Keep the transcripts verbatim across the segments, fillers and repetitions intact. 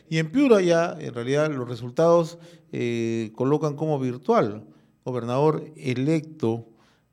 Y en Piura ya, en realidad, los resultados eh, colocan como virtual gobernador electo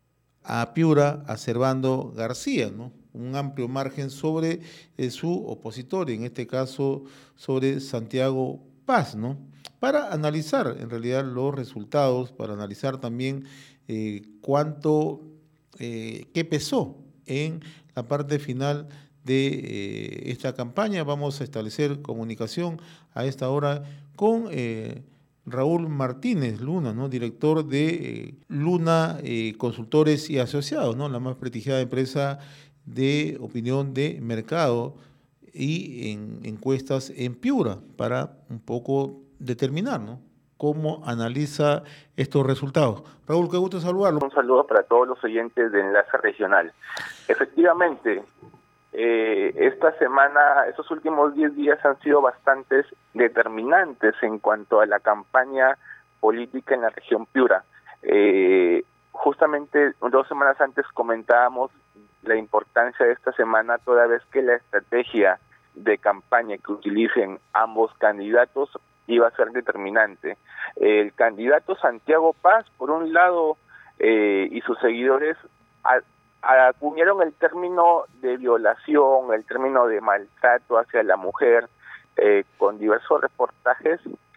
a Piura, a Servando García, ¿no? Un amplio margen sobre eh, su opositor, en este caso sobre Santiago Paz, ¿no? Para analizar en realidad los resultados, para analizar también eh, cuánto, eh, qué pesó en la parte final de eh, esta campaña. Vamos a establecer comunicación a esta hora con eh, Raúl Martínez Luna, ¿no? Director de eh, Luna eh, Consultores y Asociados, ¿no? La más prestigiada empresa de opinión de mercado y en encuestas en Piura, para un poco determinar, ¿no? Cómo analiza estos resultados. Raúl, qué gusto saludarlo. Un saludo para todos los oyentes de Enlace Regional. Efectivamente, eh, esta semana, estos últimos diez días han sido bastantes determinantes en cuanto a la campaña política en la región Piura. Eh, justamente dos semanas antes comentábamos la importancia de esta semana, toda vez que la estrategia de campaña que utilicen ambos candidatos iba a ser determinante. El candidato Santiago Paz, por un lado, eh, y sus seguidores a, acuñaron el término de violación, el término de maltrato hacia la mujer, eh, con diversos reportajes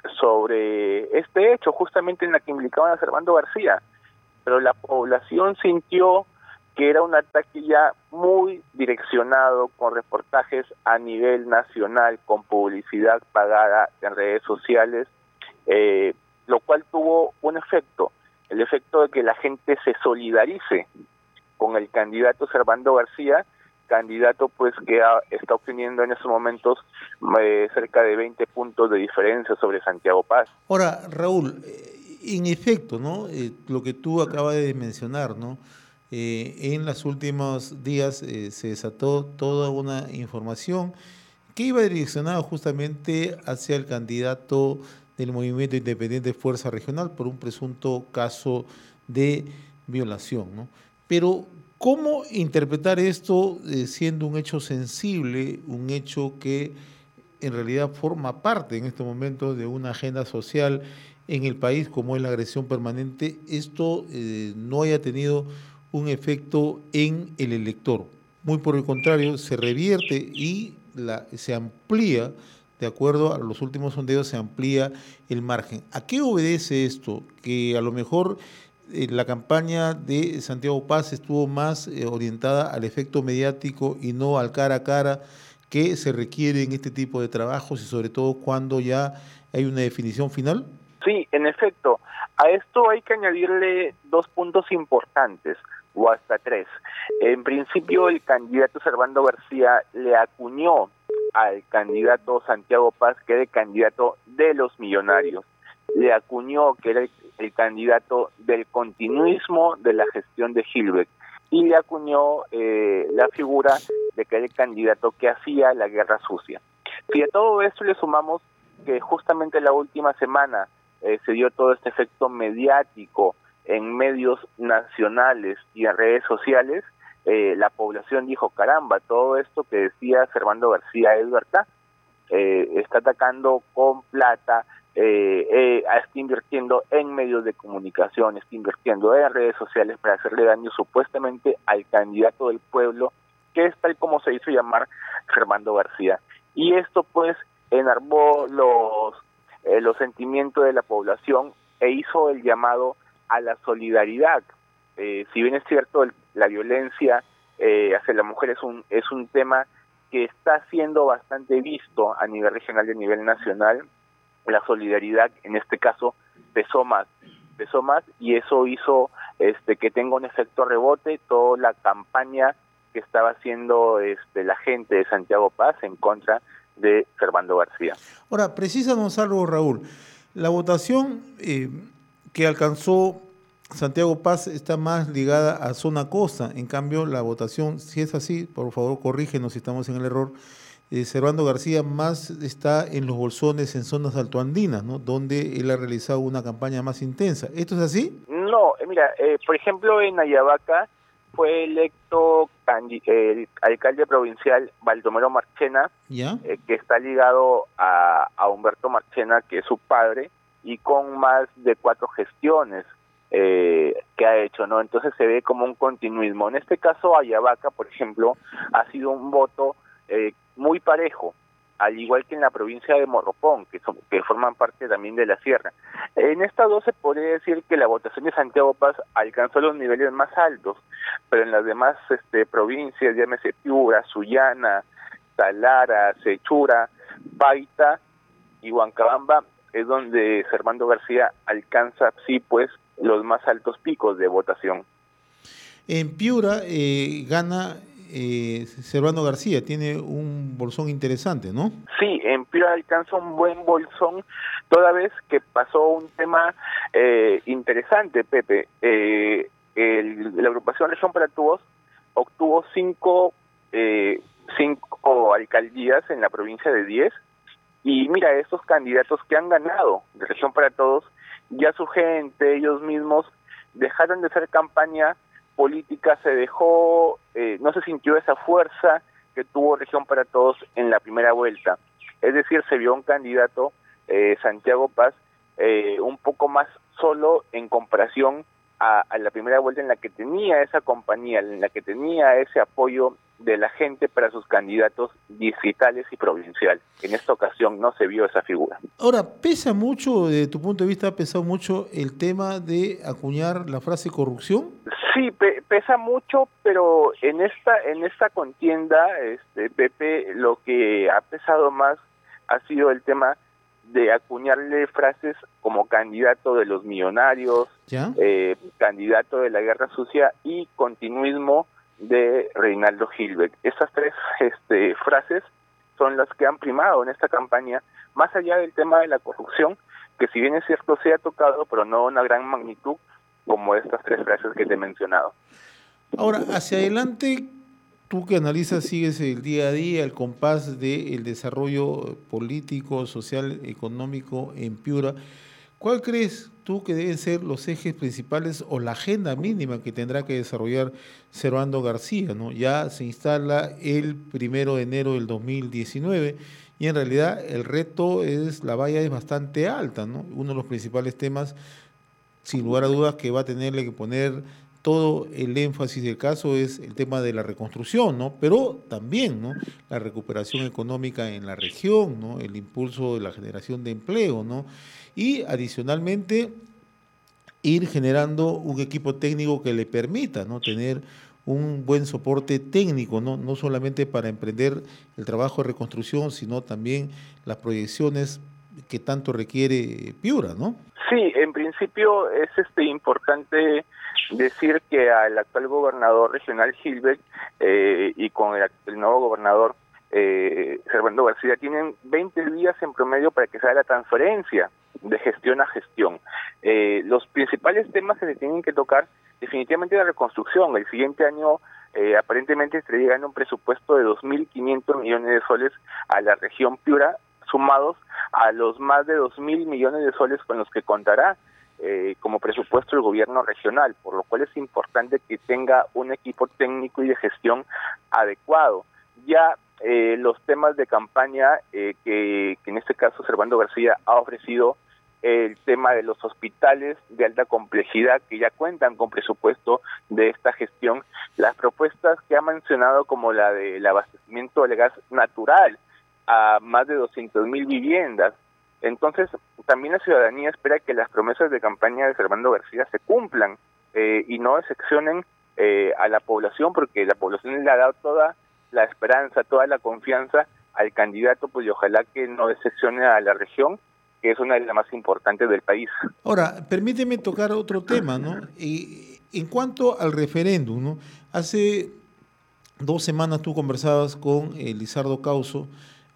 sobre este hecho, justamente en la que implicaban a Servando García. Pero la población sintió que era un ataque ya muy direccionado, con reportajes a nivel nacional, con publicidad pagada en redes sociales, eh, lo cual tuvo un efecto, el efecto de que la gente se solidarice con el candidato Servando García, candidato pues que ha, está obteniendo en estos momentos eh, cerca de veinte puntos de diferencia sobre Santiago Paz. Ahora, Raúl, en efecto, ¿no? Eh, lo que tú acabas de mencionar, ¿no? Eh, en los últimos días eh, se desató toda una información que iba direccionada justamente hacia el candidato del Movimiento Independiente Fuerza Regional por un presunto caso de violación, ¿no? Pero, ¿cómo interpretar esto eh, siendo un hecho sensible, un hecho que en realidad forma parte en estos momentos de una agenda social en el país, como es la agresión permanente? Esto eh, no haya tenido un efecto en el elector. Muy por el contrario, se revierte y la, se amplía, de acuerdo a los últimos sondeos, se amplía el margen. ¿A qué obedece esto? Que a lo mejor eh, la campaña de Santiago Paz estuvo más eh, orientada al efecto mediático y no al cara a cara que se requiere en este tipo de trabajos, y sobre todo cuando ya hay una definición final. Sí, en efecto. A esto hay que añadirle dos puntos importantes, o hasta tres. En principio, el candidato Servando García le acuñó al candidato Santiago Paz que era el candidato de los millonarios. Le acuñó que era el, el candidato del continuismo de la gestión de Gilbert. Y le acuñó eh, la figura de que era el candidato que hacía la guerra sucia. Si a todo esto le sumamos que justamente la última semana eh, se dio todo este efecto mediático en medios nacionales y en redes sociales, eh, la población dijo, caramba, todo esto que decía Servando García es verdad, eh, está atacando con plata, eh, eh, está invirtiendo en medios de comunicación, está invirtiendo en redes sociales para hacerle daño supuestamente al candidato del pueblo, que es tal como se hizo llamar Servando García. Y esto pues enarmó los, eh, los sentimientos de la población e hizo el llamado a la solidaridad. Eh, si bien es cierto, el, la violencia eh, hacia la mujer es un, es un tema que está siendo bastante visto a nivel regional y a nivel nacional, la solidaridad en este caso pesó más, pesó más y eso hizo este que tenga un efecto rebote toda la campaña que estaba haciendo este la gente de Santiago Paz en contra de Servando García. Ahora, precísanos algo, Raúl. La votación eh, que alcanzó Santiago Paz está más ligada a zona costa. En cambio, la votación, si es así, por favor, corrígenos si estamos en el error, eh, Servando García más está en los bolsones, en zonas altoandinas, ¿no? Donde él ha realizado una campaña más intensa. ¿Esto es así? No, eh, mira, eh, por ejemplo, en Ayabaca fue electo el alcalde provincial Baldomero Marchena, ¿Ya? Eh, que está ligado a, a Humberto Marchena, que es su padre, y con más de cuatro gestiones eh, que ha hecho, ¿no? Entonces se ve como un continuismo. En este caso, Ayabaca, por ejemplo, ha sido un voto eh, muy parejo, al igual que en la provincia de Morropón, que, son, que forman parte también de la sierra. En estas dos se podría decir que la votación de Santiago Paz alcanzó los niveles más altos, pero en las demás este, provincias, llámese Piura, Sullana, Talara, Sechura, Paita y Huancabamba, es donde Servando García alcanza, sí, pues, los más altos picos de votación. En Piura eh, gana eh, Servando García, tiene un bolsón interesante, ¿no? Sí, en Piura alcanza un buen bolsón, toda vez que pasó un tema eh, interesante, Pepe. Eh, el, la agrupación Región para Todos obtuvo cinco, eh, cinco alcaldías en la provincia de diez, y mira, estos candidatos que han ganado de Región para Todos, ya su gente, ellos mismos, dejaron de hacer campaña política, se dejó, eh, no se sintió esa fuerza que tuvo Región para Todos en la primera vuelta. Es decir, se vio un candidato, eh, Santiago Paz, eh, un poco más solo en comparación a, a la primera vuelta, en la que tenía esa compañía, en la que tenía ese apoyo de la gente para sus candidatos distritales y provinciales. En esta ocasión no se vio esa figura. Ahora, ¿pesa mucho, desde tu punto de vista, ha pesado mucho el tema de acuñar la frase corrupción? Sí, pe pesa mucho, pero en esta en esta contienda, este Pepe, lo que ha pesado más ha sido el tema de acuñarle frases como candidato de los millonarios, ¿Ya? eh, candidato de la guerra sucia y continuismo de Reinaldo Gilbert. Estas tres este, frases son las que han primado en esta campaña, más allá del tema de la corrupción, que si bien es cierto se ha tocado, pero no una gran magnitud como estas tres frases que te he mencionado. Ahora, hacia adelante, tú que analizas, sigues el día a día, el compás del desarrollo político, social, económico en Piura, ¿cuál crees tú que deben ser los ejes principales o la agenda mínima que tendrá que desarrollar Servando García, ¿no? Ya se instala el primero de enero del dos mil diecinueve y en realidad el reto es, la valla es bastante alta, ¿no? Uno de los principales temas, sin lugar a dudas, que va a tenerle que poner todo el énfasis del caso es el tema de la reconstrucción, ¿no? Pero también, ¿no?, la recuperación económica en la región, ¿no?, el impulso de la generación de empleo, ¿no?, y adicionalmente ir generando un equipo técnico que le permita, ¿no?, tener un buen soporte técnico, ¿no?, no solamente para emprender el trabajo de reconstrucción, sino también las proyecciones que tanto requiere Piura, ¿no? Sí, en principio es este importante decir que al actual gobernador regional Gilbert eh, y con el, el nuevo gobernador eh, Servando García tienen veinte días en promedio para que se haga la transferencia de gestión a gestión. Eh, los principales temas que se tienen que tocar definitivamente la reconstrucción. El siguiente año eh, aparentemente estaría llegando un presupuesto de dos mil quinientos millones de soles a la región Piura, sumados a los más de dos mil millones de soles con los que contará eh, como presupuesto el gobierno regional, por lo cual es importante que tenga un equipo técnico y de gestión adecuado. Ya eh, los temas de campaña eh, que, que en este caso Servando García ha ofrecido, el tema de los hospitales de alta complejidad que ya cuentan con presupuesto de esta gestión, las propuestas que ha mencionado como la del abastecimiento de gas natural a más de doscientas mil viviendas. Entonces, también la ciudadanía espera que las promesas de campaña de Servando García se cumplan eh, y no decepcionen eh, a la población, porque la población le ha dado toda la esperanza, toda la confianza al candidato, pues y ojalá que no decepcione a la región, que es una de las más importantes del país. Ahora, permíteme tocar otro tema, ¿no? Y en cuanto al referéndum, ¿no? Hace dos semanas tú conversabas con eh, Lizardo Causo,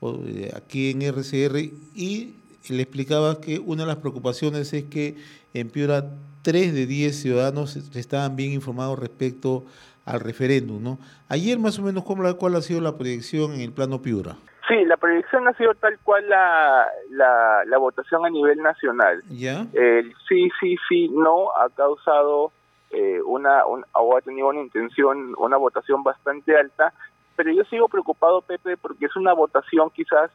aquí en R C R, y le explicabas que una de las preocupaciones es que en Piura tres de diez ciudadanos estaban bien informados respecto al referéndum, ¿no? Ayer más o menos, ¿cómo, ¿cuál ha sido la proyección en el plano Piura? Sí, la proyección ha sido tal cual la, la, la votación a nivel nacional. ¿Ya? El sí, sí, sí, no ha causado eh, una, un, o ha tenido una intención, una votación bastante alta, pero yo sigo preocupado, Pepe, porque es una votación quizás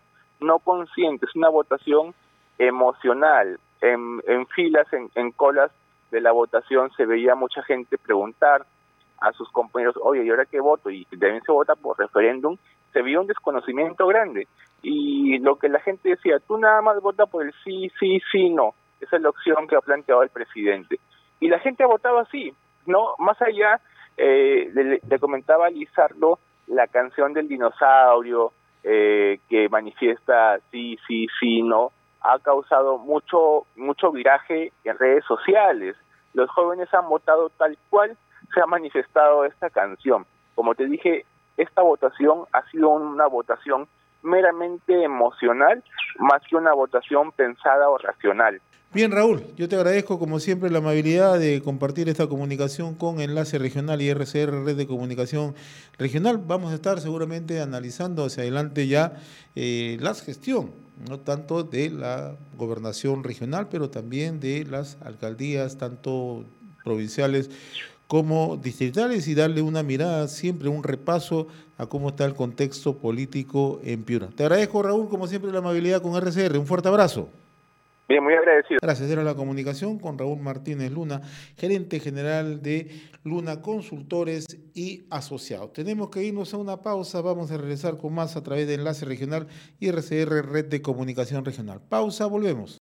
no consciente, es una votación emocional. En, en filas, en, en colas de la votación se veía mucha gente preguntar a sus compañeros, oye, ¿y ahora qué voto? Y también se vota por referéndum. Se vio un desconocimiento grande. Y lo que la gente decía, tú nada más vota por el sí, sí, sí, no. Esa es la opción que ha planteado el presidente. Y la gente ha votado así, ¿no? Más allá, eh, le, le comentaba a Lizardo la canción del dinosaurio eh, que manifiesta sí, sí, sí, no, ha causado mucho, mucho viraje en redes sociales. Los jóvenes han votado tal cual se ha manifestado esta canción. Como te dije, esta votación ha sido una votación meramente emocional, más que una votación pensada o racional. Bien, Raúl, yo te agradezco como siempre la amabilidad de compartir esta comunicación con Enlace Regional y R C R, Red de Comunicación Regional. Vamos a estar seguramente analizando hacia adelante ya eh, la gestión, no tanto de la gobernación regional, pero también de las alcaldías, tanto provinciales como distritales, y darle una mirada, siempre un repaso a cómo está el contexto político en Piura. Te agradezco, Raúl, como siempre la amabilidad con R C R. Un fuerte abrazo. Bien, muy agradecido. Gracias. Era la comunicación con Raúl Martínez Luna, gerente general de Luna Consultores y Asociados. Tenemos que irnos a una pausa. Vamos a regresar con más a través de Enlace Regional y R C R, Red de Comunicación Regional. Pausa, volvemos.